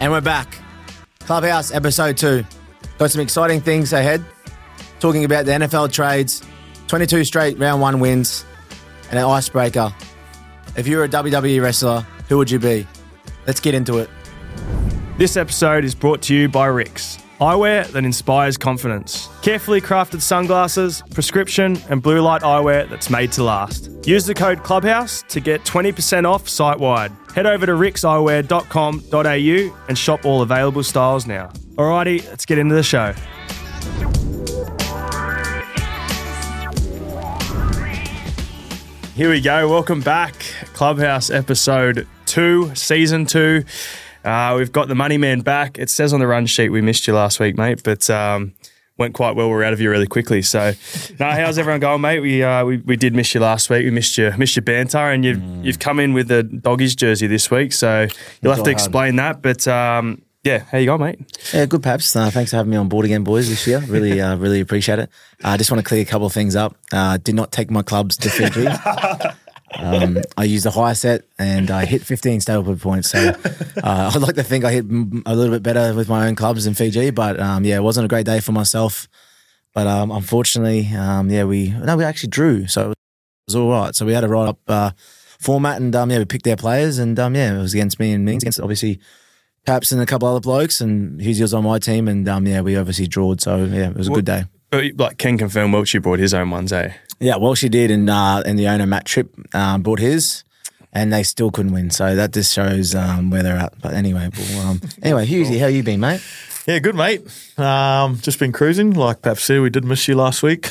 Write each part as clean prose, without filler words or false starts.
And we're back. Clubhouse episode 2. Got some exciting things ahead. Talking about the NFL trades, 22 straight round 1 wins, and an icebreaker. If you were a WWE wrestler, who would you be? Let's get into it. This episode is brought to you by Rix. Eyewear that inspires confidence. Carefully crafted sunglasses, prescription and blue light eyewear that's made to last. Use the code Clubhouse to get 20% off site-wide. Head over to rixeyewear.com.au and shop all available styles now. Alrighty, let's get into the show. Here we go. Welcome back. Clubhouse episode 2, season 2. We've got the money man back. It says on the run sheet we missed you last week, mate, but went quite well. We're out of you really quickly. So, how's everyone going, mate? We did miss you last week. We missed your banter, and you've come in with the Doggies jersey this week, so you'll have to explain that. But how you going, mate? Yeah, good, Paps. Thanks for having me on board again, boys, this year. Really appreciate it. I just want to clear a couple of things up. Did not take my clubs to Fiji. I used a high set and I hit 15 stable points. So I'd like to think I hit a little bit better with my own clubs in Fiji. But it wasn't a great day for myself. But unfortunately, we actually drew. So it was all right. So we had a right up format and we picked our players and it was against me and Mings, against obviously Paps and a couple other blokes, and Husey was on my team, and we obviously drawed. So it was a good day. But Ken confirmed Welchie brought his own ones, eh? Yeah, Welchie did, and the owner Matt Tripp brought his, and they still couldn't win. So that just shows where they're at. But anyway, Husey, how you been, mate? Yeah, good, mate. Just been cruising, like Pap said. We did miss you last week.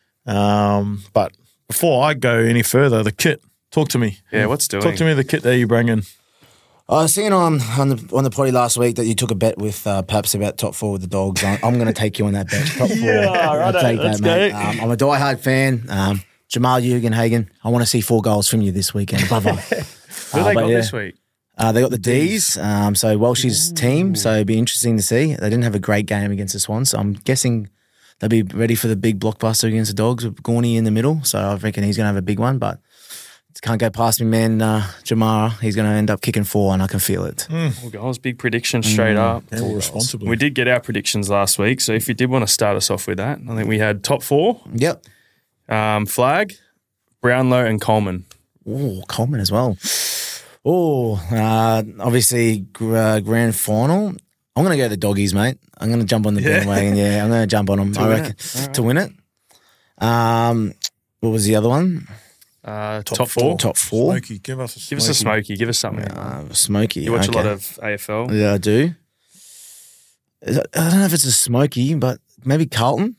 But before I go any further, the kit. Talk to me. Yeah, what's doing? Talk to me the kit that you bring in. I was seeing on the potty last week that you took a bet with Paps about top 4 with the Dogs. I'm going to take you on that bet. Top 4. I'll take that, mate. I'm a diehard fan. Jamal Ugenhagen, I want to see 4 goals from you this weekend, brother. Who they got this week? They got the D's, so Welsh's team, so it'd be interesting to see. They didn't have a great game against the Swans, so I'm guessing they'll be ready for the big blockbuster against the Dogs with Gorney in the middle, so I reckon he's going to have a big one, but can't go past me, man. Jamara, he's going to end up kicking 4, and I can feel it. Well, goals, big prediction straight up. Yeah, all responsibly. We did get our predictions last week, so if you did want to start us off with that, I think we had top 4. Yep. Flag, Brownlow, and Coleman. Oh, Coleman as well. Oh, obviously grand final. I'm going to go the Doggies, mate. I'm going to jump on the bandwagon. Yeah, I'm going to jump on them. I reckon to win it. What was the other one? Top 4. Top 4. Smokey, give us a Smoky. Give us something. Smoky. You watch a lot of AFL? Yeah, I do. I don't know if it's a Smoky, but maybe Carlton.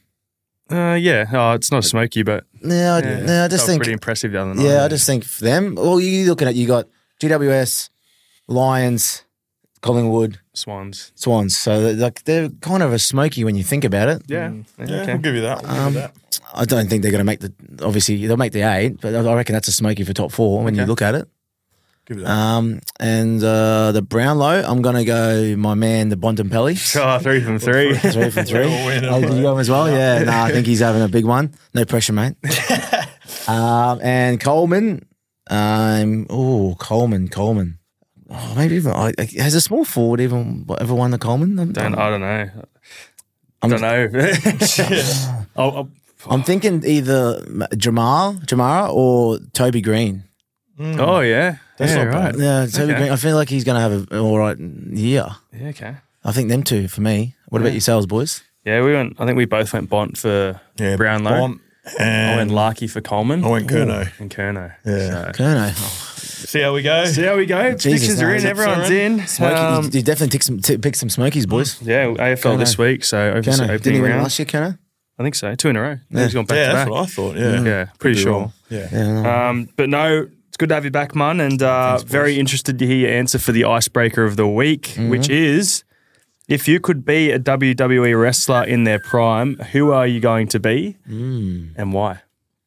It's not a Smoky, but I just think pretty impressive the other night. Yeah, I just think for them. Well, you looking at, you got GWS, Lions, Collingwood, Swans. So they're kind of a Smoky when you think about it. Yeah, I'll give you that. I don't think they're going to make obviously they'll make the 8, but I reckon that's a Smoky for top 4 when you look at it. Give you that. And the Brownlow, I'm going to go my man, the Bontempelli. 3 from 3. 3 from 3. Oh, did you go as well? Yeah, I think he's having a big one. No pressure, mate. And Coleman. Coleman. Oh, maybe even has a small forward ever won the Coleman? I don't know. I'm thinking either Jamara or Toby Green. Oh, yeah. That's not right. bad. Yeah, Toby Green. I feel like he's going to have an all right year. Yeah, okay. I think them 2 for me. What about yourselves, boys? Yeah, I think we both went Bont for Brownlow. Bont I went Larky for Coleman. I went Curnow. And Curnow. Yeah. Curnow. See how we go. Predictions are in. Everyone's in. Smoky, you definitely pick some Smokies, boys. Yeah, AFL this week, so Didn't opening he win round. Last year, Curnow? I think so. 2 in a row. He's gone back to back. That's what I thought. Yeah, yeah, pretty sure. Wrong. Yeah. But no, it's good to have you back, Mun, and very interested to hear your answer for the icebreaker of the week, which is, if you could be a WWE wrestler in their prime, who are you going to be and why?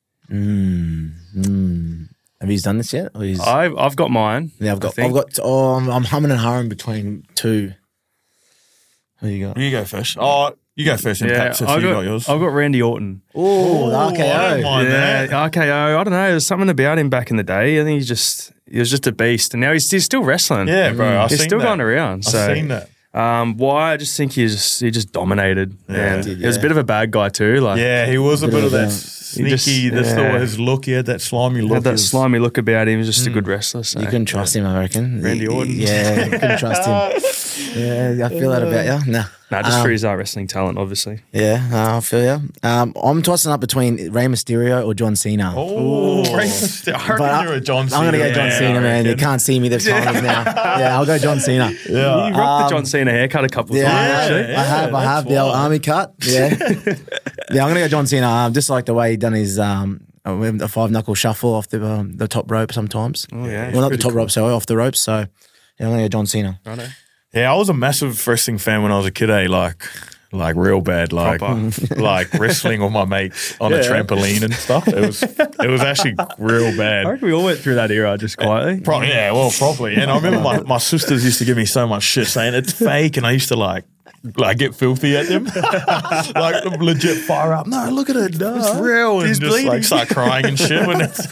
Have you done this yet? I've got mine. Yeah, I'm humming and hawing between 2. Who you got? You go first. You go first, and perhaps if you got yours. I've got Randy Orton. Oh, RKO. I don't mind that. RKO. I don't know. There's something about him back in the day. I think he was just a beast, and now he's still wrestling. Yeah, bro. I've he's seen still that. going around. So, I've seen that. why? I just think he just dominated. Yeah. And he was a bit of a bad guy too. Like, Yeah, he was a bit of that He just- sneaky, his look. He had that slimy look. had that slimy look about him. He was just a good wrestler. So. You couldn't trust him, I reckon. Randy Orton. Yeah, you couldn't trust him. Yeah, I feel that about you. Nah. just for his wrestling talent, obviously. Yeah, I feel you. I'm tossing up between Rey Mysterio or John Cena. Oh, I reckon you're a John Cena. I'm going to go John Cena, man. You can't see me. There's times now. Yeah, I'll go John Cena. Yeah. You rocked the John Cena haircut a couple of Yeah, times. Actually. I have the old army cut. Yeah. Yeah, I'm going to go John Cena. Just like the way he done his a 5-knuckle shuffle off the top rope sometimes. Oh, yeah. Well, not the top rope, sorry, off the ropes. So, yeah, I'm going to go John Cena. Righto. Yeah, I was a massive wrestling fan when I was a kid, like real bad, like wrestling with my mates on a trampoline and stuff. It was actually real bad. I reckon we all went through that era just quietly. Probably. And I remember my sisters used to give me so much shit saying it's fake, and I used to like get filthy at them, like legit fire up. No, look at it, it's real, and He's just bleeding. like start crying and shit when it's.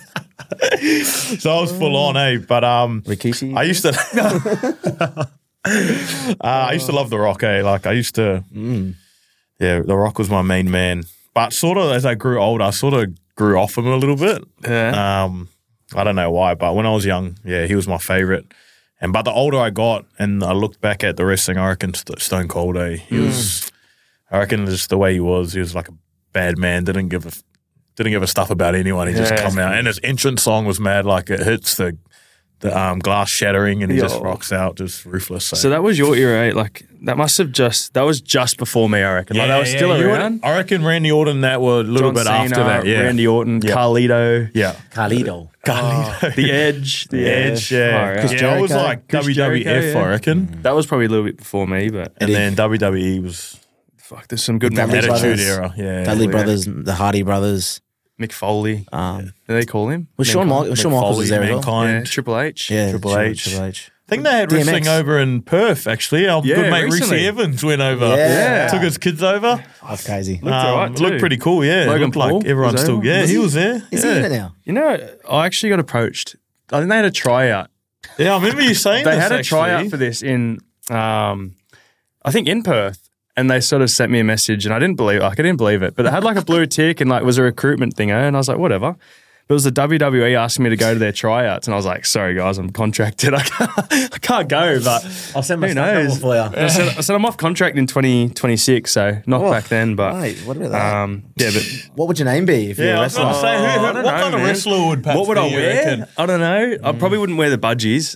So I was full on, But Rikishi? I used to. I used to love The Rock, Like I used to. Yeah, The Rock was my main man. But sort of as I grew older, I sort of grew off him a little bit. Yeah. I don't know why, but when I was young, yeah, he was my favorite. But the older I got, and I looked back at the wrestling, I reckon Stone Cold, he was. I reckon just the way he was like a bad man. Didn't give a stuff about anyone. He just come out, and his entrance song was mad. Like it hits the glass shattering, and he just rocks out, just ruthless. So that was your era, eh? Like that was just before me, I reckon. Like that was still around. I reckon Randy Orton that were a little John bit Cena, after that. Yeah, Randy Orton, Carlito. Yeah, Carlito. The Edge. The Edge. Yeah, Chris yeah. It was Jericho. like Chris WWF, Jericho, I reckon. That was probably a little bit before me, but And then WWE was fuck, there's some good Dudley memories. Attitude Brothers. Era. Yeah, Dudley Brothers, the Hardy Brothers. Mick Foley. Do they call him? Was Shawn Michaels was there as well? Mankind. Yeah, Triple H. Yeah, Triple H. Triple H. I think they had DMX. wrestling over in Perth, actually. Our Yeah, good mate recently. Reese Evans went over. Yeah. Took his kids over. That's crazy. Looked alright too. Looked pretty cool, yeah. Logan Looked like Paul everyone was still, over. yeah, Was he he? was there. Is yeah. he in it now? You know, I actually got approached. I think they had a tryout. Yeah, I remember you saying They this, had a actually. tryout for this in, I think in Perth, and they sort of sent me a message, and I didn't believe it, but it had like a blue tick and like was a recruitment thing, and I was like, whatever. But it was the WWE asking me to go to their tryouts, and I was like, sorry guys, I'm contracted. I can't go, but I'll send my who stuff knows? over for you. I said I'm off contract in 2026, so not back then, but Mate, what about that? yeah, but What would your name be if you were Yeah, a I was going wrestler? to say, I what don't kind know, of man. wrestler would Pat what would I be, you wear? reckon? I don't know. I probably wouldn't wear the budgies.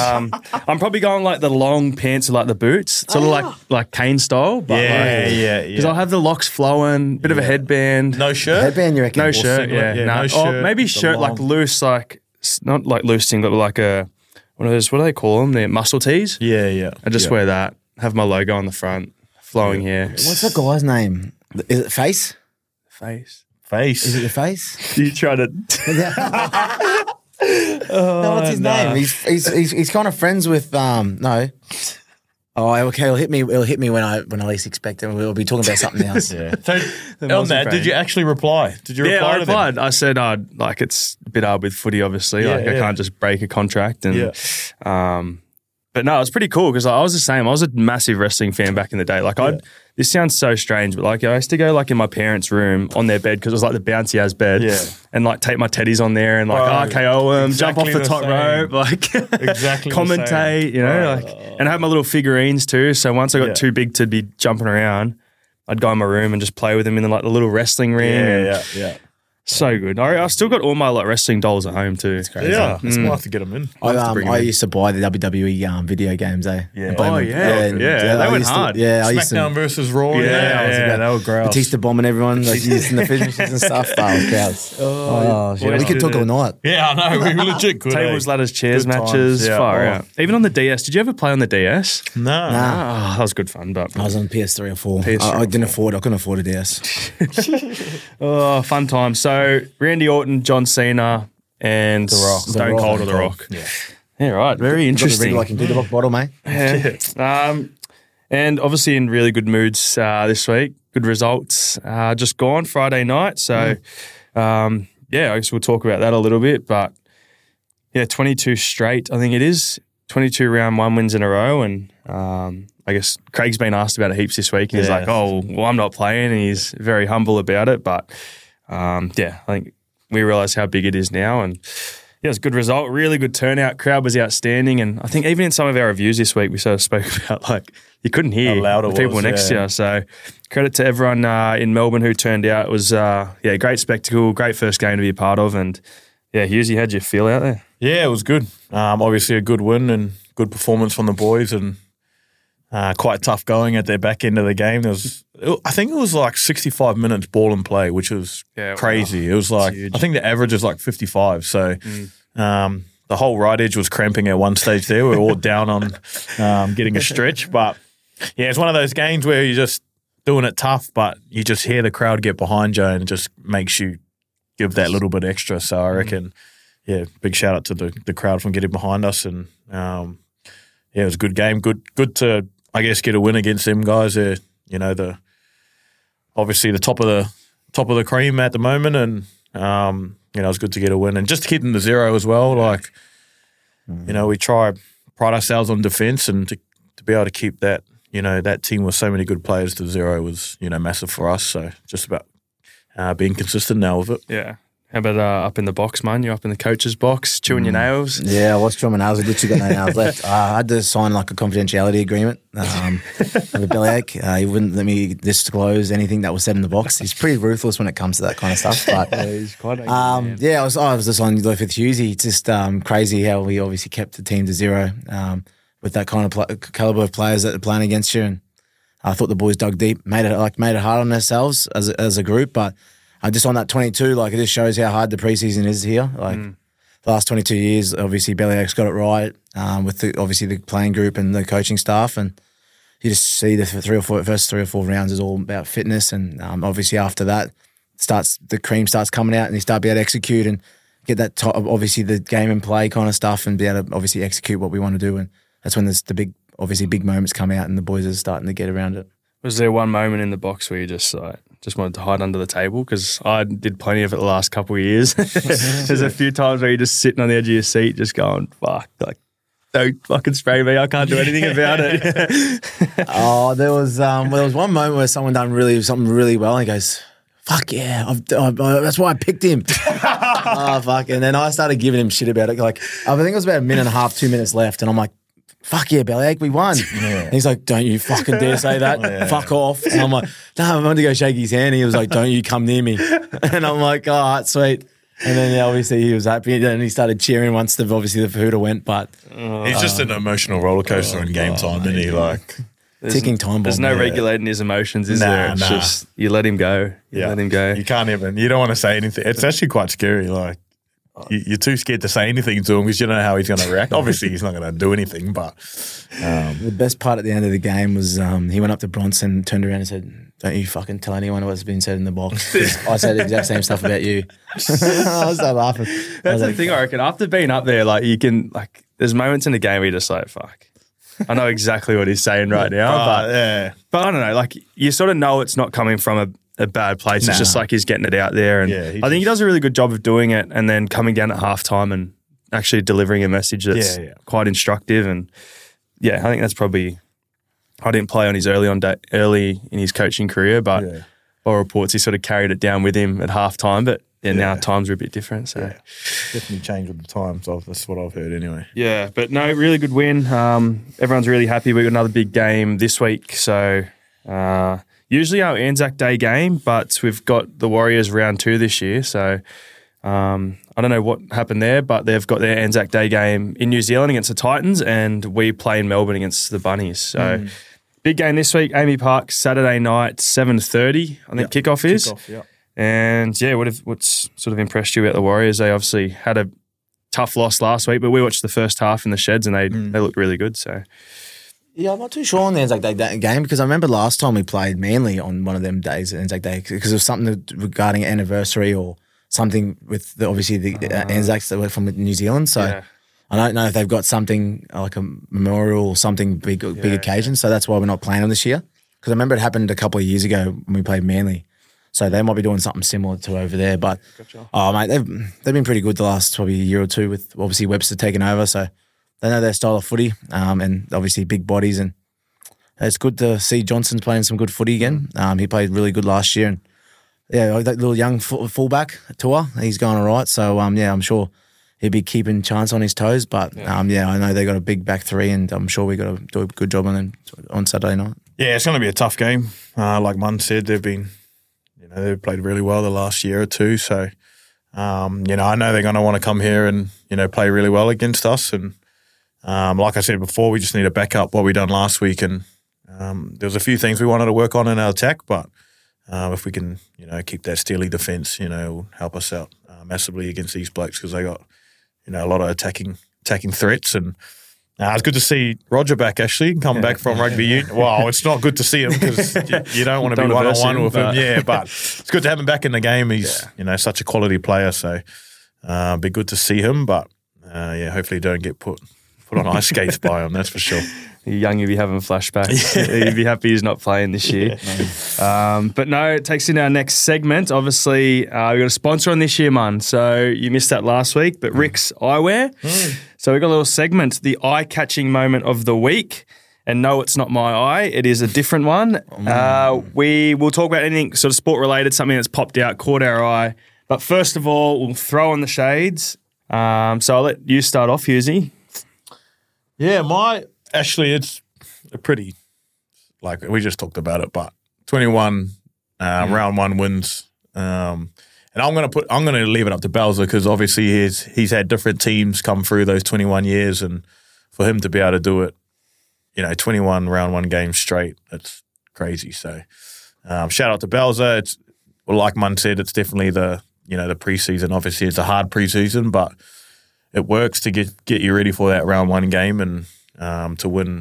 I'm probably going like the long pants with like the boots, sort of like Kane style. But Yeah. Because I'll have the locks flowing, bit of a headband. No shirt? Headband, you reckon? No Or shirt, singlet? yeah. no Nah. shirt, Or maybe the shirt like long- loose, like not like loose singlet, but like a one of those. What do they call them? The muscle tees. Yeah. I just wear that. Have my logo on the front, flowing hair. What's that guy's name? Is it Face? Face? Is it Face. the Face? You try to? No, what's his name? He's kind of friends with no. Oh, okay. It'll hit me when I least expect it. We'll be talking about something else. Yeah. So, on Aussie that, fan. did you actually reply? Did you reply Yeah, I to them? replied. I said, like it's a bit hard with footy, obviously. Yeah, like I yeah. can't just break a contract. And Yeah. but no, it was pretty cool because I was the same. I was a massive wrestling fan back in the day. Like this sounds so strange, but like I used to go like in my parents' room on their bed because it was like the bouncy ass bed. Yeah. And like take my teddies on there and like Bro, RKO them, jump off exactly the the top same. rope, like Exactly the commentate, same. you know, like and I had my little figurines too. So once I got Yeah. too big to be jumping around, I'd go in my room and just play with them in like the little wrestling ring. and Yeah. so good. I still got all my like wrestling dolls at home too. It's crazy. Yeah. It's we'll have to get them in. I used to buy the WWE video games, Yeah. And play Oh, them. yeah. and, Yeah, they I went used to- hard. Yeah, I used to. SmackDown versus Raw. Yeah, they were gross. Batista bombing everyone, like using the finishes and stuff. Oh, it was gross. Oh, shit. boys We could did talk it. all night. Yeah, I know. We legit could. Tables, ladders, chairs Good times, matches, yeah. far Oh. out. Even on the DS. Did you ever play on the DS? No. Nah. Oh, that was good fun, but I was on PS3 or 4. PS3 I couldn't afford a DS. oh, fun time. So Randy Orton, John Cena, and Rock. Stone The Rock. Cold or The Rock. Yeah. Yeah, right. Very interesting. Like into the rock bottle, mate. Yeah. And obviously in really good moods this week. Good results. Just gone Friday night. So, yeah, I guess we'll talk about that a little bit. But Yeah, 22 straight, I think it is. 22 round one wins in a row. And I guess Craig's been asked about it heaps this week. And he's like, oh, well, I'm not playing. And he's very humble about it. But I think we realise how big it is now. And yeah, it was a good result. Really good turnout. Crowd was outstanding. And I think even in some of our reviews this week, we sort of spoke about you couldn't hear how loud it the people was, next to you. So credit to everyone in Melbourne who turned out. It was a great spectacle, great first game to be a part of. And yeah, Hughesy, how'd you feel out there? Yeah, it was good. Obviously a good win and good performance from the boys, and quite tough going at their back end of the game. I think it was like 65 minutes ball and play, which was crazy. Wow. It was like, I think the average is like 55. So the whole right edge was cramping at one stage there. We were all down on getting a stretch. But yeah, it's one of those games where you're just doing it tough, but you just hear the crowd get behind you and it just makes you give that little bit extra. So I reckon, big shout out to the crowd from getting behind us. And it was a good game. Good to, I guess, get a win against them guys. They're, obviously the top of the cream at the moment, and it was good to get a win and just to keep them to zero as well. We pride ourselves on defence, and to be able to keep that, that team with so many good players to zero was, massive for us. So just about being consistent now with it. Yeah. How about up in the box, man? You're up in the coach's box, chewing your nails? Yeah, I was chewing my nails. I literally got no nails left. I had to sign like a confidentiality agreement with a bellyache. He wouldn't let me disclose anything that was said in the box. He's pretty ruthless when it comes to that kind of stuff. But he's quite I was just on with Hughesy. It's just crazy how we obviously kept the team to zero with that kind of caliber of players that are playing against you. And I thought the boys dug deep, made it hard on themselves as a group, but. Just on that 22, it just shows how hard the preseason is here. The last 22 years, obviously, Bellyache's got it right with the playing group and the coaching staff. And you just see the first three or four rounds is all about fitness. And obviously after that, the cream starts coming out and you start be able to execute and get that top, obviously the game and play kind of stuff and be able to obviously execute what we want to do. And that's when there's the big moments come out and the boys are starting to get around it. Was there one moment in the box where you just wanted to hide under the table? Because I did plenty of it the last couple of years. There's a few times where you're just sitting on the edge of your seat just going, fuck, don't fucking spray me. I can't do anything about it. There was one moment where someone done something really well and he goes, fuck yeah, that's why I picked him. Oh, fuck. And then I started giving him shit about it. I think it was about a minute and a half, 2 minutes left. And I'm like, fuck yeah, Bellyache, we won. Yeah. And he's like, don't you fucking dare say that. Yeah. Fuck off. And I'm like, no, I wanted to go shake his hand. He was like, don't you come near me. And I'm like, all right, sweet. And then obviously he was happy and he started cheering once the Huda went. But he's just an emotional roller coaster in game time, isn't he? Ticking time bomb. There's no regulating his emotions, is there? It's just you let him go. Let him go. You can't you don't want to say anything. It's actually quite scary. You're too scared to say anything to him because you don't know how he's going to react. Obviously, he's not going to do anything, but... the best part at the end of the game was he went up to Bronson, turned around and said, don't you fucking tell anyone what's been said in the box. I said the exact same stuff about you. I was so laughing. That's the thing, I reckon. After being up there, you can... there's moments in the game where you're just like, fuck. I know exactly what he's saying right now, but I don't know. You sort of know it's not coming from a bad place. It's just he's getting it out there. And I think he does a really good job of doing it and then coming down at halftime and actually delivering a message that's quite instructive. And I think that's probably, I didn't play on his early in his coaching career, but by reports, he sort of carried it down with him at halftime. But now times are a bit different. So definitely changed with the times. That's what I've heard anyway. Yeah, but no, really good win. Everyone's really happy. We've got another big game this week. So, usually our Anzac Day game, but we've got the Warriors round 2 this year. So I don't know what happened there, but they've got their Anzac Day game in New Zealand against the Titans and we play in Melbourne against the Bunnies. So big game this week, Amy Park, Saturday night, 7:30, I think kickoff is. And what's sort of impressed you about the Warriors? They obviously had a tough loss last week, but we watched the first half in the sheds and they looked really good. So... Yeah, I'm not too sure on the Anzac Day game because I remember last time we played Manly on one of them days, Anzac Day, because it was something regarding anniversary or something with the Anzacs that were from New Zealand. So I don't know if they've got something like a memorial or something big occasion. So that's why we're not playing them this year. Because I remember it happened a couple of years ago when we played Manly. So they might be doing something similar to over there. But, oh, mate, they've been pretty good the last probably year or two with obviously Webster taking over. So they know their style of footy and obviously big bodies. And it's good to see Johnson's playing some good footy again. He played really good last year. And, yeah, that little young fullback, Tua, he's going all right. So, I'm sure he'll be keeping chance on his toes. But, I know they got a big back three and I'm sure we got to do a good job on Saturday night. Yeah, it's going to be a tough game. Like Munn said, they've played really well the last year or two. So, I know they're going to want to come here and, play really well against us. And like I said before, we just need to back up what we done last week. And there was a few things we wanted to work on in our attack, but if we can, keep that steely defence, it'll help us out massively against these blokes because they got, a lot of attacking threats. And it's good to see Roger back, actually, come back from rugby union. Well, it's not good to see him because you don't want to be one-on-one with him. Yeah, but it's good to have him back in the game. He's, such a quality player. So be good to see him. But, hopefully you don't get put on ice skates by him, that's for sure. You're young, you'll be having flashbacks. You'd be happy he's not playing this year. But no, it takes in our next segment. Obviously, we've got a sponsor on this year, man. So you missed that last week, but Rick's Eyewear. So we've got a little segment, the eye-catching moment of the week. And no, it's not my eye. It is a different one. We will talk about anything sort of sport-related, something that's popped out, caught our eye. But first of all, we'll throw on the shades. So I'll let you start off, Husey. Yeah, actually, it's a pretty, like we just talked about it, but 21 round one wins. And I'm gonna leave it up to Belzer because obviously he's had different teams come through those 21 years, and for him to be able to do it, 21 round one games straight, that's crazy. So shout out to Belzer. It's like Munn said, it's definitely the preseason. Obviously, it's a hard preseason, but it works to get you ready for that round one game, and to win,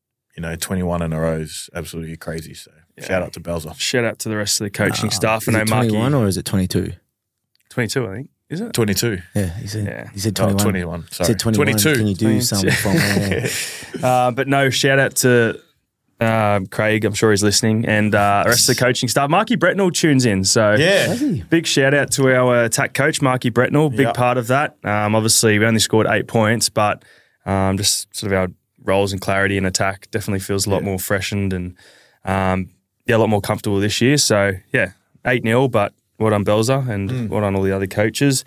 21 in a row is absolutely crazy. So shout out to Belzer. Shout out to the rest of the coaching staff. Is it 21 or is it 22? 22, I think. Is it? 22. Yeah, he said 21. Oh, 21, sorry. He said 21. 22. Can you do something from there? But no, shout out to Craig, I'm sure he's listening, and the rest of the coaching staff. Marky Bretnell tunes in, so big shout out to our attack coach, Marky Bretnell, big part of that. Obviously, we only scored 8 points, but just sort of our roles and clarity in attack definitely feels a lot more freshened and a lot more comfortable this year. So, 8-0, but well done, Belzer, and well done all the other coaches.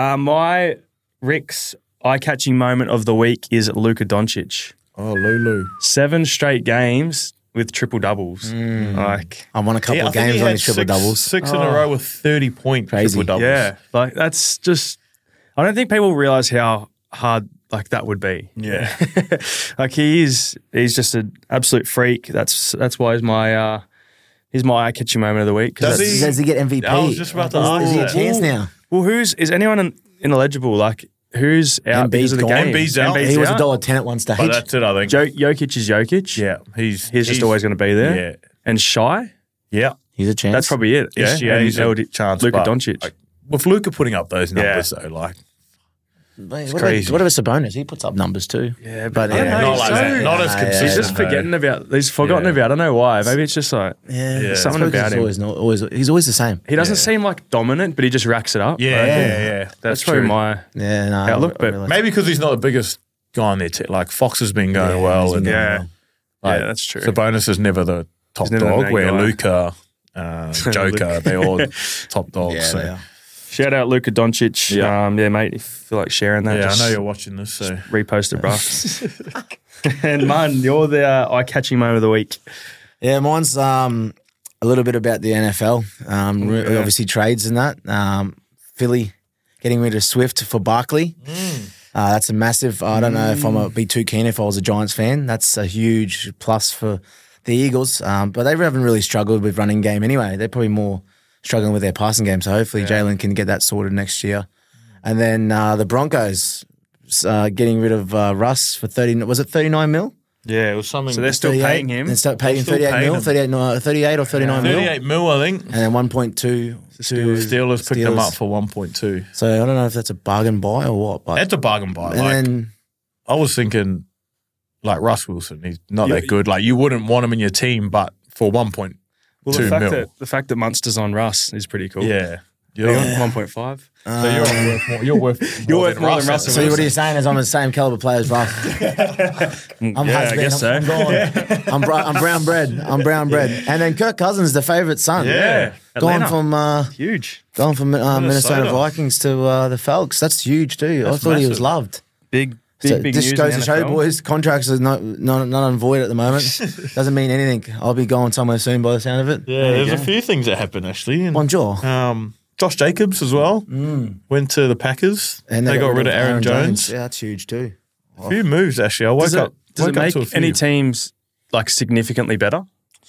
My Rick's eye-catching moment of the week is Luka Doncic. Oh, Lulu. 7 straight games with triple doubles. I won a couple of games on his triple doubles. 6 in a row with 30-point triple doubles. Yeah, like that's just. I don't think people realize how hard like that would be. Yeah, like he's just an absolute freak. That's why he's my eye-catching moment of the week. Does he get MVP? I was just about to ask. Is he a chance now? Well, is anyone ineligible? Like. Who's out because of the game? Embiid's out. He was $1.10 at one stage. But that's it, I think. Jokic is Jokic. Yeah. He's just always going to be there. Yeah. And Shy? Yeah. He's a chance. That's probably it. Yeah. SGA, he's a chance. Luka Doncic. Like, with Luka putting up those numbers, though, like, it's crazy. What about Sabonis? He puts up numbers too. Yeah, but not like that. Not as consistent. He's just forgetting about. He's forgotten about. I don't know why. Maybe it's just like something about him. He's always the same. He doesn't seem like dominant, but he just racks it up. Yeah. That's probably my outlook. But maybe because he's not the biggest guy on there. Like Fox has been going well, and that's true. Sabonis is never the top dog. Where Luka, Joker, they're all top dogs. Yeah, so. Shout out Luka Doncic. Yeah, mate, if you feel like sharing that. Yeah, I know you're watching this, so. Repost it, bro. And man, you're the eye-catching moment of the week. Yeah, mine's a little bit about the NFL. Obviously trades and that. Philly getting rid of Swift for Barkley. That's a massive, I don't know if I'd be too keen if I was a Giants fan. That's a huge plus for the Eagles. But they haven't really struggled with running game anyway. They're probably more struggling with their passing game. So hopefully Jalen can get that sorted next year. And then the Broncos getting rid of Russ for 39 mil? Yeah, it was something. So they're still paying him. They're still paying him 38 mil, 38 or 39 mil. 38 mil, I think. And then 1.2. Steelers picked them up for 1.2. So I don't know if that's a bargain buy or what. But that's a bargain buy. And then I was thinking, like Russ Wilson, he's not that good. Like you wouldn't want him in your team, but for 1.2 Well, 2 mil. the fact that Munster's on Russ is pretty cool. Yeah. You're on 1.5. So you're worth more. You're worth more than Russell. So what are you saying is I'm the same caliber player as Russ? I'm I guess so. I'm gone. I'm brown bread. I'm brown bread. And then Kirk Cousins, the favourite son. Yeah. Gone Atlanta. from Huge. Minnesota Minnesota. Vikings to the Falcons. That's huge too. I That's thought he was massive. loved. Big So news this in goes the to show, NFL. boys, contracts are not on void at the moment. Doesn't mean anything. I'll be going somewhere soon by the sound of it. Yeah, there's a few things that happened actually. And, Bonjour. Josh Jacobs as well went to the Packers. And they got rid of Aaron Jones. Yeah, that's huge too. A few moves actually. I woke Does up. it woke up make to a few. any teams like significantly better?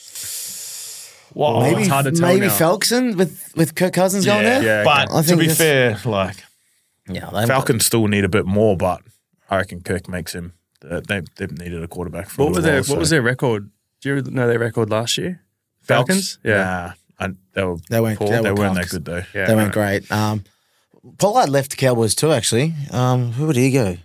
Well, Maybe it's hard to tell maybe now. Falcon with Kirk Cousins going there. Yeah, but I to think be that's- fair, like Yeah, they- Falcons still need a bit more, but I reckon Kirk makes him. They've needed a quarterback for What a little while. what was their record? Do you know their record last year? Falcons? Yeah. Nah, they were They weren't- poor. they They were weren't that cocks. good though. Yeah, They weren't right. great. Pollard left the Cowboys too, actually. Who would he go? Did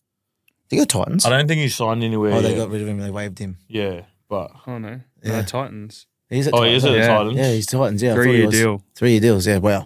he go Titans? I don't think he signed anywhere. Oh, they yet. got rid of him. They waived him. Yeah, but Oh, no. Yeah. No, Titans. He's at oh, he is at the Yeah. Titans. Yeah, he's Titans. Yeah, I thought he 3-year was. deal. 3-year deals. Yeah, wow.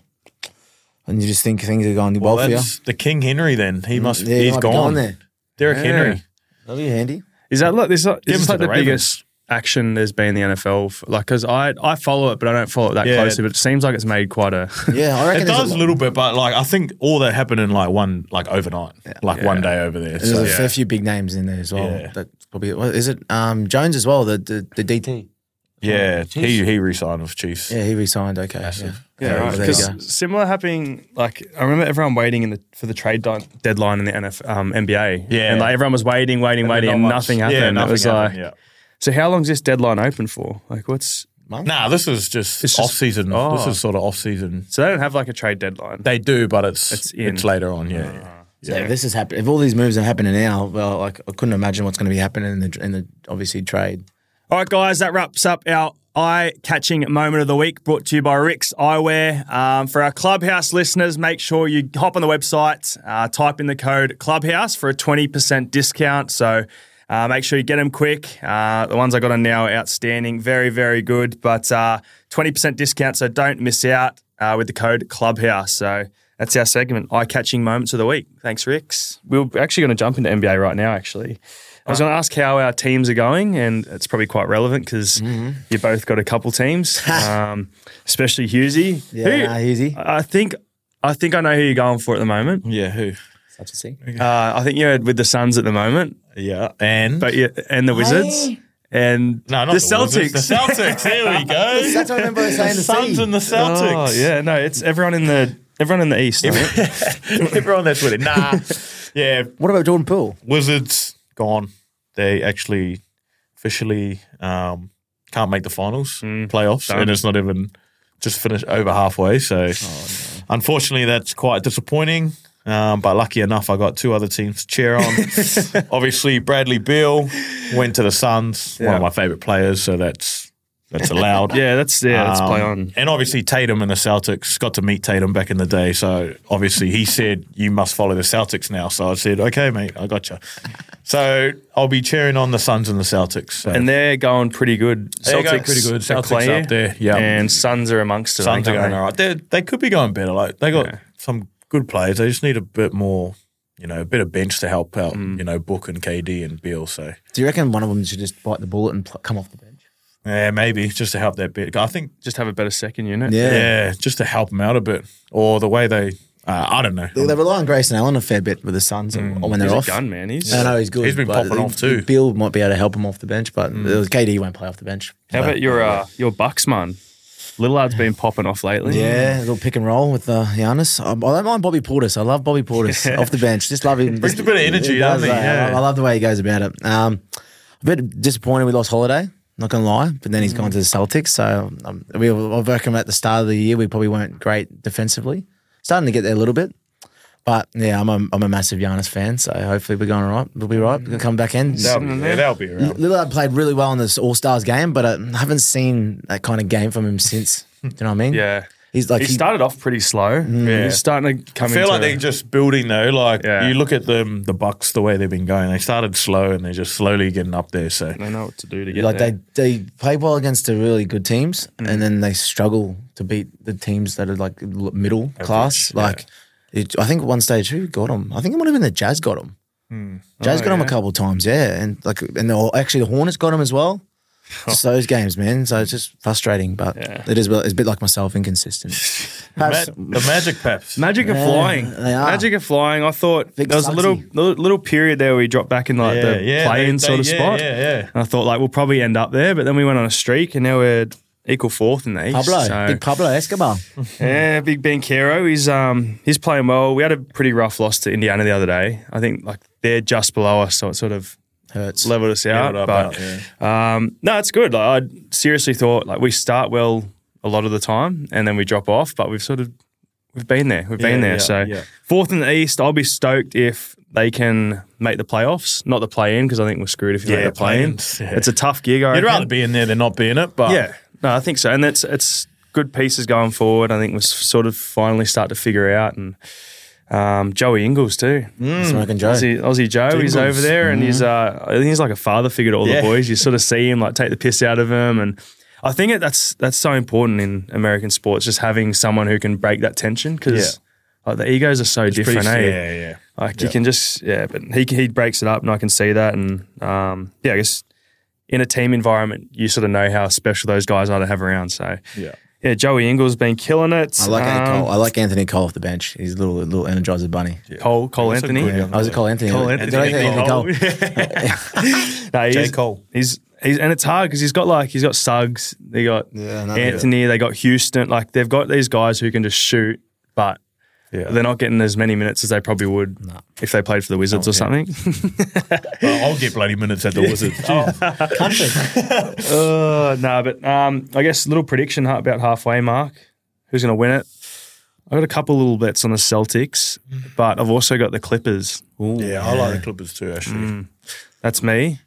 And you just think things are going well for you. That's the King Henry. Then he must. Yeah, he he's might be gone. going there. Derek Yeah. Henry. That'll be handy. Is that like, is him this to like the the Ravens. biggest action there's been in the NFL? Because I follow it, but I don't follow it that Yeah. closely. But it seems like it's made quite a. Yeah, I reckon It there's does a little bit, but like I think all that happened in like overnight, one day over there. There's So a fair few big names in there as well. Yeah. That's probably what is it? Jones as well, the DT. yeah, Chiefs? he resigned with Chiefs. Yeah, he resigned. Okay, Massive. yeah, Yeah, right. well, there you go. Because similar happening, like I remember everyone waiting for the trade deadline in the NBA. Yeah. and like everyone was waiting, and not much- nothing happened. Yeah, it nothing was happened, like, so how long's this deadline open for? Like, what's Nah, this is just It's just- off season. oh. This is sort of off season. so they don't have like a trade deadline. They do, but it's in. later on. Yeah, So if this is happening, if all these moves are happening now, well, like I couldn't imagine what's going to be happening in the obviously trade. All right, guys, that wraps up our eye-catching moment of the week, brought to you by Rick's Eyewear. For our Clubhouse listeners, make sure you hop on the website, type in the code Clubhouse for a 20% discount. So make sure you get them quick. The ones I got on now are outstanding, very, very good. But 20% discount, so don't miss out with the code Clubhouse. So that's our segment, eye-catching moments of the week. Thanks, Ricks. We're actually going to jump into NBA right now, actually. I was going to ask how our teams are going, and it's probably quite relevant because you both got a couple teams, especially Husey. Yeah, Husey. I think I know who you're going for at the moment. yeah. Who? Such a thing. I think you're with the Suns at the moment, Yeah, and and the Wizards, and no, not the Celtics. Wizards, the Celtics. There we go. That's what I remember saying. The Suns and the Celtics. Oh, yeah, no, it's everyone in the East. right? Everyone that's with it. Nah. Yeah, What about Jordan Poole? Wizards gone. They actually officially can't make the finals, playoffs, done. and it's not even just finished over halfway. So, unfortunately, that's quite disappointing. But lucky enough, I got two other teams to cheer on. Obviously, Bradley Beal went to the Suns, one of my favorite players. So that's allowed. Yeah, let's play on. And obviously Tatum and the Celtics, got to meet Tatum back in the day. So obviously he said, you must follow the Celtics now. So I said, okay, mate, I got you. So I'll be cheering on the Suns and the Celtics. So. And they're going pretty good. They're going pretty good. are Celtics clear, up there, yeah. And Suns are amongst them. Suns are aren't going all right. They could be going better. Like they got Yeah. some good players. They just need a bit more, a bit of bench to help out, Book and KD and Beal. So Do you reckon one of them should just bite the bullet and come off the bench? yeah, maybe just to help that bit. I think Just have a better second unit. yeah, just to help them out a bit, or the way they. I don't know. They rely on Grayson Allen a fair bit with the Suns or when they're He's off. a gun, man. I know he's good. He's been but popping off too. Bill might be able to help him off the bench, but KD won't play off the bench. How about your Bucks, man? Lillard's been popping off lately. Yeah, a little pick and roll with Giannis. I don't mind Bobby Portis. I love Bobby Portis off the bench. Just love him. Brings a bit of energy, He does, doesn't he? I Yeah. love the way he goes about it. A bit disappointed we lost Holiday. Not gonna lie, but then he's gone to the Celtics. So I reckon at the start of the year we probably weren't great defensively. Starting to get there a little bit, but yeah, I'm a massive Giannis fan. So hopefully we're going all right. We'll be right. We're gonna come back in. They'll be around. Lillard played really well in this All Stars game, but I haven't seen that kind of game from him since. Do you know what I mean? Yeah. He's like He started off pretty slow. Yeah. He's starting to come I feel into like they're just building though. Like Yeah. you look at them, the Bucks, the way they've been going. They started slow and they're just slowly getting up there. So they know what to do to get like there. they play well against the really good teams, and then they struggle to beat the teams that are like middle class. yeah. Like I think at one stage who got them? I think it might have been the Jazz got them. Jazz got them a couple of times, yeah, and actually the Hornets got them as well. Just those games, man. So it's just frustrating, but it's a bit like myself, inconsistent. Perhaps, the Magic Paps. Magic are flying. they are. Magic are flying. I thought Big there was a little period there where we dropped back in like the play-in sort of spot. Yeah. And I thought like we'll probably end up there, but then we went on a streak and now we're equal fourth in the East. Big Pablo Escobar. Yeah, Big Ben Caro. He's playing well. We had a pretty rough loss to Indiana the other day. I think like they're just below us, so it sort of Hurts. leveled us out. No, it's good. Like, I seriously thought like we start well a lot of the time and then we drop off, but we've been there. We've been there. So fourth in the East, I'll be stoked if they can make the playoffs, not the play-in, because I think we're screwed if you make the play-in. Yeah. It's a tough gig. I You'd reckon. rather be in there than not be in it, but Yeah, no, I think so, and it's good pieces going forward. I think we'll sort of finally start to figure out, and Joey Ingles too, Smoking Joe. Aussie Joe. He's over there, and he's I think he's like a father figure to all the boys. You sort of see him like take the piss out of him, and I think that's so important in American sports, just having someone who can break that tension because like the egos are so different. Yeah. Like you can just but he breaks it up, and I can see that, and I guess in a team environment, you sort of know how special those guys are to have around. So yeah, Joey Ingles been killing it. I like Cole. I like Anthony Cole off the bench. He's a little Energizer bunny. Cole Anthony. Was it Cole Anthony? Cole Did Anthony. I say Anthony Cole? No, J. Cole. He's and it's hard because he's got Suggs, they got Yeah, no, Anthony, they got Houston. Like they've got these guys who can just shoot, but they're not getting as many minutes as they probably would if they played for the Wizards or something. Well, I'll get bloody minutes at the Wizards. Country. But I guess a little prediction about halfway mark. Who's going to win it? I've got a couple little bets on the Celtics, but I've also got the Clippers. I like the Clippers too, actually. That's me.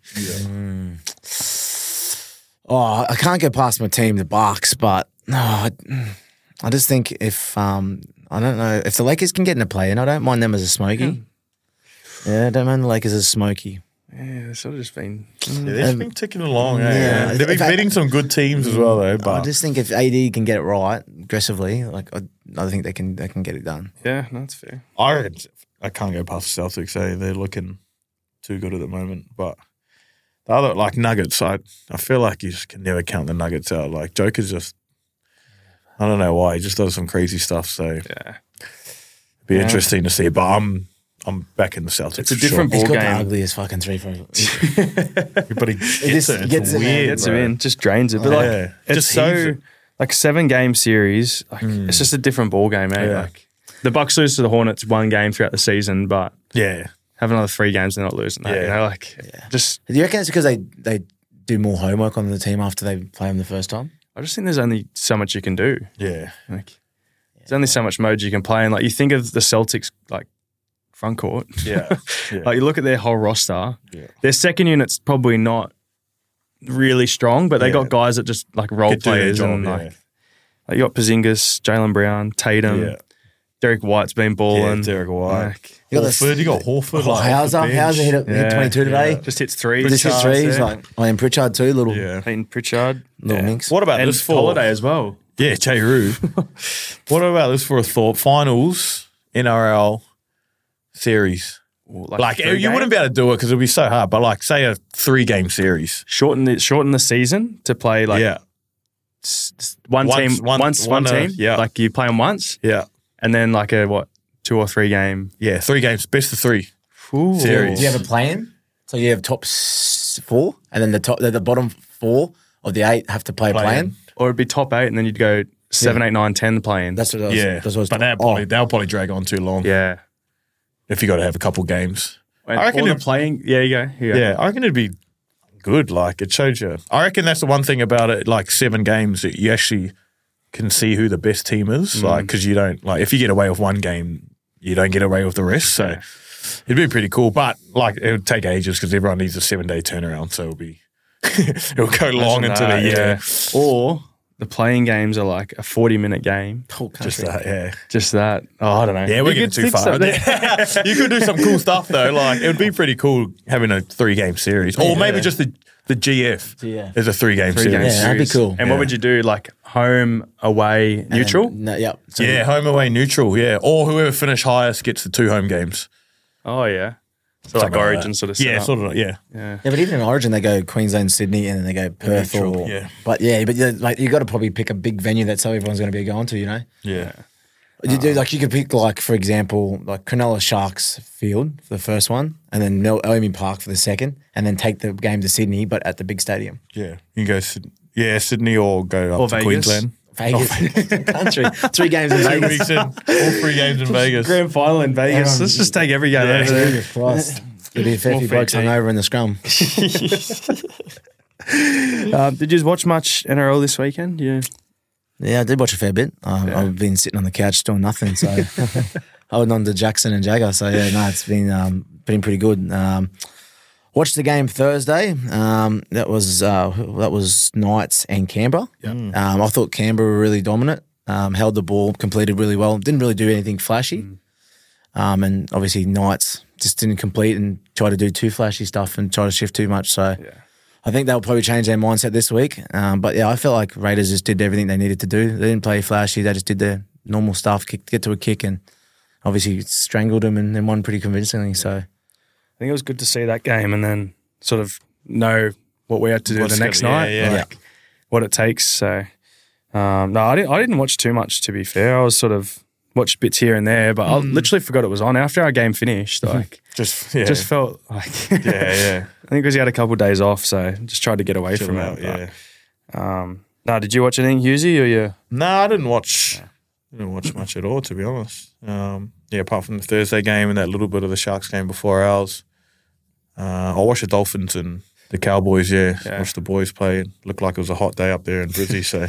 Oh, I can't get past my team, the Bucks, but I just think if I don't know if the Lakers can get in a play-in, I don't mind them as a smoky. Yeah, I don't mind the Lakers as a smoky. Yeah, it's sort of just been. They've been ticking along. yeah. They've been beating some good teams as well, though. I But just think if AD can get it right aggressively, like I think they can get it done. Yeah, no, that's fair. I can't go past the Celtics. They're looking too good at the moment. But the other, like Nuggets, I feel like you just can never count the Nuggets out. Like Joker's just, I don't know why, he just does some crazy stuff. So Yeah. it'd be interesting to see. But I'm back in the Celtics. It's a for different He's ball got the game. ugliest fucking three-throw. Sure. But he gets it. gets It's it, man. weird. Gets bro. him in, just drains it. But Yeah. like, it's Just so heaves it. like 7-game series. Like it's just a different ball game, eh? Yeah. Like the Bucks lose to the Hornets 1 game throughout the season, but Yeah. have another 3 games, they're not losing that. Yeah. You know, like just Do you reckon it's because they do more homework on the team after they play them the first time? I just think there's only so much you can do. Yeah. Like there's only so much mode you can play, and like you think of the Celtics like front court. Yeah. Yeah. Like you look at their whole roster. Yeah. Their second unit's probably not really strong, but they got guys that just like role Could do their players job, and yeah. like you got Porzingis, Jaylen Brown, Tatum, Yeah. Derek White's been balling. Derek White. Like, You got this- Horford. You got Horford. Oh, like, Hauser off the bench. hit 22 today. Just hits threes. Just his Pritchard threes. there. Like, and Pritchard too, little Yeah. Peyton Pritchard. little minx. What about And this for Holiday as well. Yeah, Jay Rue. What about this for a thought? Finals NRL series. Like three you wouldn't be able to do it because it'd be so hard. But like, say a 3-game series. shorten the season to play like Yeah, one Once- team, one- one one, team. yeah. Like you play them once, yeah, and then like a 2 or 3 game. yeah. 3 games, best of 3 Ooh. series. Do you have a plan? So you have top 4, and then the bottom 4 of the 8 have to play a plan. Or it'd be top 8, and then you'd go 7, 8, 9, 10 playing. That's what I was. Yeah, That's what I was but they'll probably drag on too long. yeah. If you got to have a couple games. And I reckon all the it- playing. Yeah, you go. Here you go. Yeah, I reckon it'd be good. Like it shows you. I reckon that's the one thing about it. Like 7 games, that you actually can see who the best team is. Like because you don't like if you get away with one game, you don't get away with the rest. So it'd be pretty cool. But like it would take ages because everyone needs a 7-day turnaround. So it'll be it'll go long into the year. Or the playing games are like a 40-minute game. Whole country. Just that, yeah. Just that. Oh, I don't know. Yeah, we're You getting could too think far. so. You could do some cool stuff though. Like it would be pretty cool having a 3-game series, or maybe just the GF Yeah. is a 3-game Three-game series. Yeah, that'd be series. cool. And what would you do? Like home, away, neutral? No, yep. So Yeah, home, away, neutral. Yeah, or whoever finished highest gets the 2 home games. Oh, yeah. So like Something like Origin that. sort of set Yeah, up. sort of. Yeah. Yeah, but even in Origin, they go Queensland, Sydney, and then they go Perth. Neutral, Or, yeah. But like you got to probably pick a big venue that's how everyone's going to be going to. You know, Yeah. you do like you could pick like for example like Cronulla Sharks Field for the first one, and then Amy Park for the second, and then take the game to Sydney, but at the big stadium. Yeah. You can go Sydney or go up Or to Vegas. Queensland. Vegas, country, 3 games in 2 Vegas. weeks in, all 3 games in Vegas. Grand final in Vegas. Let's just take every game over there. Jesus Christ. There'd be a fair More few blokes Fiji. hungover in the scrum. Did you watch much NRL this weekend? Yeah. Yeah, I did watch a fair bit. I've been sitting on the couch doing nothing, so holding on to Jackson and Jagger. So yeah, no, it's been pretty good. Watched the game Thursday. That was Knights and Canberra. I thought Canberra were really dominant. Held the ball, completed really well. Didn't really do anything flashy. And obviously Knights just didn't complete and try to do too flashy stuff and try to shift too much. So I think they'll probably change their mindset this week. But yeah, I felt like Raiders just did everything they needed to do. They didn't play flashy. They just did their normal stuff, get to a kick, and obviously strangled them and then won pretty convincingly. So I think it was good to see that game and then sort of know what we had to do What's the next gonna- night, yeah, yeah. like what it takes. So no, I didn't watch too much, to be fair. I was sort of watched bits here and there, but I literally forgot it was on after our game finished. Like just felt like yeah. I think because he had a couple of days off, so just tried to get away from Out, it. yeah. But, no, did you watch anything, Hughesy, or you? No, I didn't watch. Didn't watch much at all, to be honest. Apart from the Thursday game and that little bit of the Sharks game before ours. I watched the Dolphins and the Cowboys. Yeah. Watched the boys play. It looked like it was a hot day up there in Brizzy. So,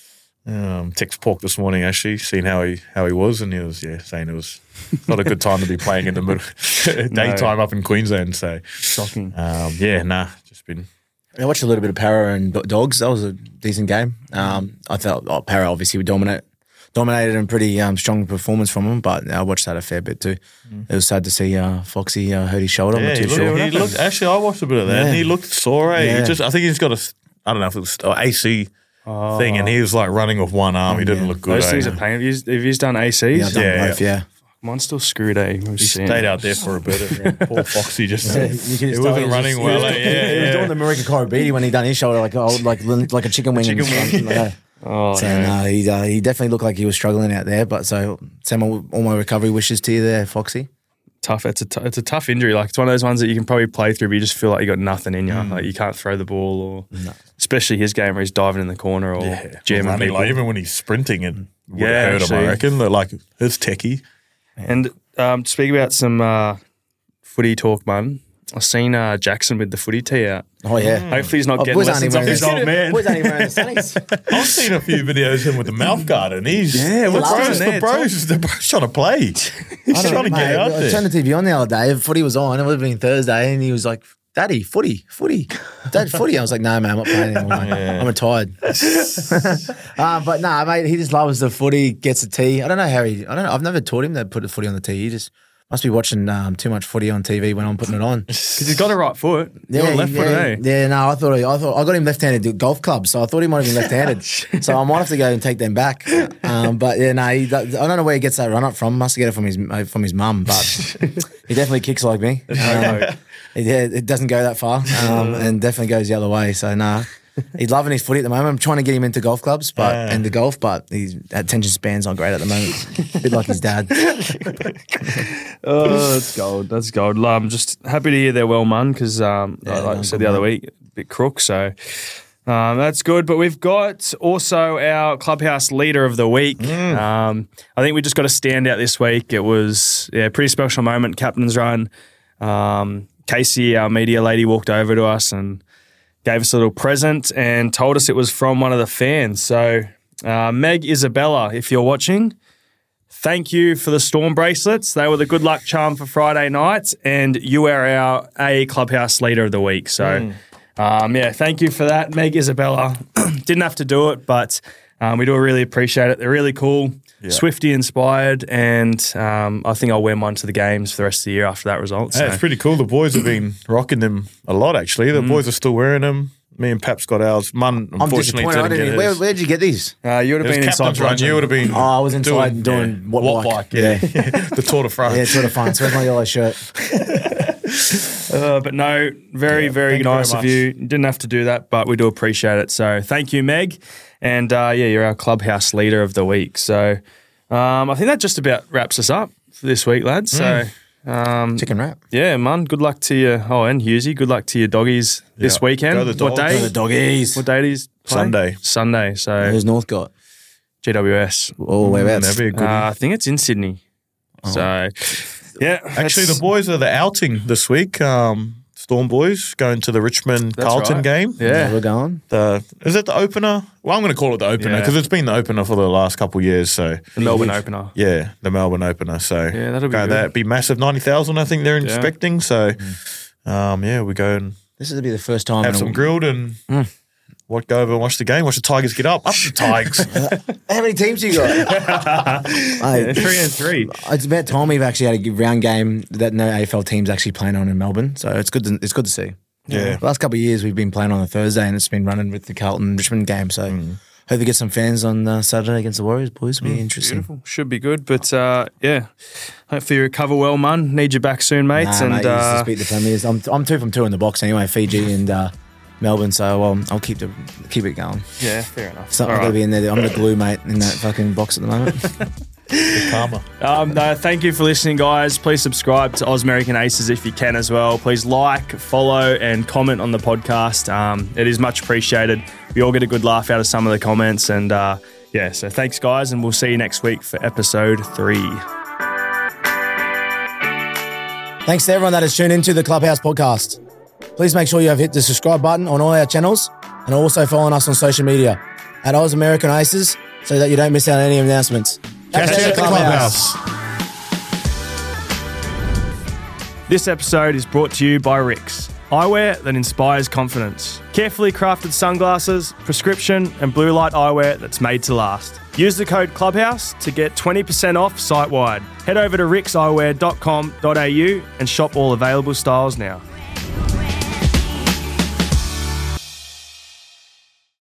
text Pork this morning actually, seeing how he was, and he was saying it was not a good time to be playing in the middle daytime up in Queensland. So Shocking. just been. I watched a little bit of Para and Dogs. That was a decent game. I felt Para obviously would dominated and pretty strong performance from him, but I watched that a fair bit too. It was sad to see Foxy hurt his shoulder. I'm Yeah, not he too sure. looked. Actually, I watched a bit of that, and he looked sore. Eh? Yeah. I think he's got I don't know if it was an AC thing, and he was like running with one arm. He didn't look good. Those things eh? are pain. Have you done ACs? Yeah, I've done Yeah. both, yeah. Mine's still screwed. He stayed out there for a bit. And poor Foxy just You he can just wasn't tell running well. He was doing the Marika Korobidi when he done his shoulder like a chicken wing. Oh, So no. no, he definitely looked like he was struggling out there. But so send all my recovery wishes to you there, Foxy. Tough. It's a tough injury. Like it's one of those ones that you can probably play through, but you just feel like you got nothing in you. Like you can't throw the ball, or especially his game where he's diving in the corner or jamming running, people. like, even when he's sprinting, it would Yeah, hurt him. I actually. reckon. Like it's techie. And to speak about some footy talk, man. I've seen Jackson with the footy tee out. Oh yeah. Hopefully he's not getting boys aren't lessons even off his wearing old man. Boys aren't even wearing the sunnies. I've seen a few videos of him with the mouth guard, and he's what's the going there, bros trying to play. He's trying to get out I there. turned the TV on the other day. Footy was on. It would have been Thursday, and he was like, "Daddy, footy, Dad, footy." I was like, "No, man, I'm not playing anymore. Mate. I'm retired." But nah, mate, he just loves the footy. Gets a tee. I don't know. I've never taught him to put the footy on the tee. He just must be watching too much footy on TV when I'm putting it on. Because he's got a right foot. You're left footed, eh? Yeah, no, I thought I got him left-handed golf clubs, so I thought he might have been left-handed. So I might have to go and take them back. But yeah, no, I don't know where he gets that run up from. Must get it from his mum, but he definitely kicks like me. It doesn't go that far, and definitely goes the other way. So nah. He's loving his footy at the moment. I'm trying to get him into golf clubs, and the golf, but his attention span's not great at the moment. A bit like his dad. Oh, that's gold. That's gold. I'm just happy to hear they're well, man, because like I said the other week, a bit crook, so that's good. But we've got also our Clubhouse Leader of the Week. I think we just got a standout this week. It was a pretty special moment, Captain's Run. Casey, our media lady, walked over to us and gave us a little present and told us it was from one of the fans. So, Meg Isabella, if you're watching, thank you for the Storm bracelets. They were the good luck charm for Friday night, and you are our Clubhouse Leader of the Week. So, thank you for that, Meg Isabella. Didn't have to do it, but We do really appreciate it. They're really cool, Swifty inspired, and I think I'll wear mine to the games for the rest of the year after that result. So. Yeah, it's pretty cool. The boys have been rocking them a lot, actually. The boys are still wearing them. Me and Pap's got ours. Mun, I'm unfortunately, disappointed. didn't get his. Where did you get these? You would have It was been inside captain's run. You would have been. Oh, I was inside doing what bike? Yeah. The Tour de France. Yeah, Tour de France. Where's my yellow shirt? But no, very thank you nice very of you. You didn't have to do that, but we do appreciate it. So thank you, Meg. And you're our clubhouse leader of the week. So I think that just about wraps us up for this week, lads. So Chicken wrap. yeah, man, good luck to you. Oh, and Hughesy, good luck to your doggies this weekend. Go the What dogs. day? The doggies. What day do you play? Sunday. Sunday. So Who's North got? GWS. Oh, whereabouts? That'd be a good I think it's in Sydney. So yeah, Actually, the boys are the outing this week. Storm boys going to the Richmond Carlton right. game. yeah. We're going. Is it the opener? Well, I'm going to call it the opener Yeah. because it's been the opener for the last couple of years. So The Melbourne opener. yeah, the Melbourne opener. So Yeah, that'll be go good. that be massive. 90,000, I think they're expecting. So we go and This is to be the first time. have some grilled and go over and watch the game. Watch the Tigers get up. Up the Tigers. How many teams you got? Hey, 3-3. it's about time we've actually had a round game that no AFL teams actually playing on in Melbourne. So it's good. It's good to see. Yeah. The last couple of years we've been playing on a Thursday and it's been running with the Carlton Richmond game. So hope we get some fans on Saturday against the Warriors. Boys, be interesting. Beautiful. Should be good. But hopefully you recover well, man. Need you back soon, mates. Nah, and mate, just beat the Premiers. I'm 2 from 2 in the box anyway. Fiji and Melbourne. So I'll keep it going. yeah, fair enough. So All I'm right. gonna be in there. I'm the glue mate in that fucking box at the moment. The karma. No, thank you for listening, guys. Please subscribe to Oz American Aces if you can as well. Please like, follow, and comment on the podcast. It is much appreciated. We all get a good laugh out of some of the comments. And so thanks, guys, and we'll see you next week for episode 3. Thanks to everyone that has tuned into the Clubhouse podcast. Please make sure you have hit the subscribe button on all our channels and also following us on social media at Oz American Aces so that you don't miss out on any announcements. Catch you at the Clubhouse. This episode is brought to you by Rix, eyewear that inspires confidence. Carefully crafted sunglasses, prescription and blue light eyewear that's made to last. Use the code Clubhouse to get 20% off site-wide. Head over to rixeyewear.com.au and shop all available styles now.